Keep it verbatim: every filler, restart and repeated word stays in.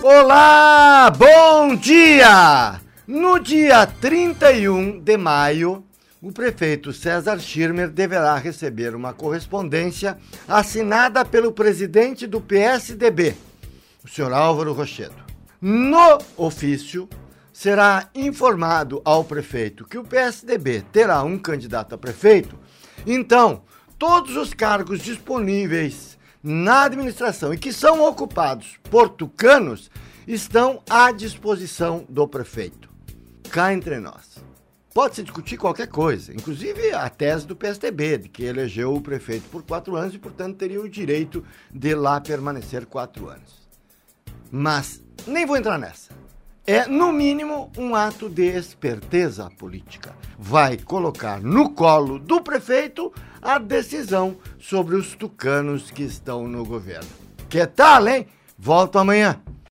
Olá, bom dia! No dia trinta e um de maio, o prefeito César Schirmer deverá receber uma correspondência assinada pelo presidente do P S D B, o senhor Álvaro Rochedo. No ofício, será informado ao prefeito que o P S D B terá um candidato a prefeito, então todos os cargos disponíveis na administração e que são ocupados por tucanos estão à disposição do prefeito. Cá entre nós. Pode-se discutir qualquer coisa, inclusive a tese do P S D B, de que elegeu o prefeito por quatro anos e, portanto, teria o direito de lá permanecer quatro anos. Mas nem vou entrar nessa. É, no mínimo, um ato de esperteza política. Vai colocar no colo do prefeito a decisão sobre os tucanos que estão no governo. Que tal, hein? Volto amanhã.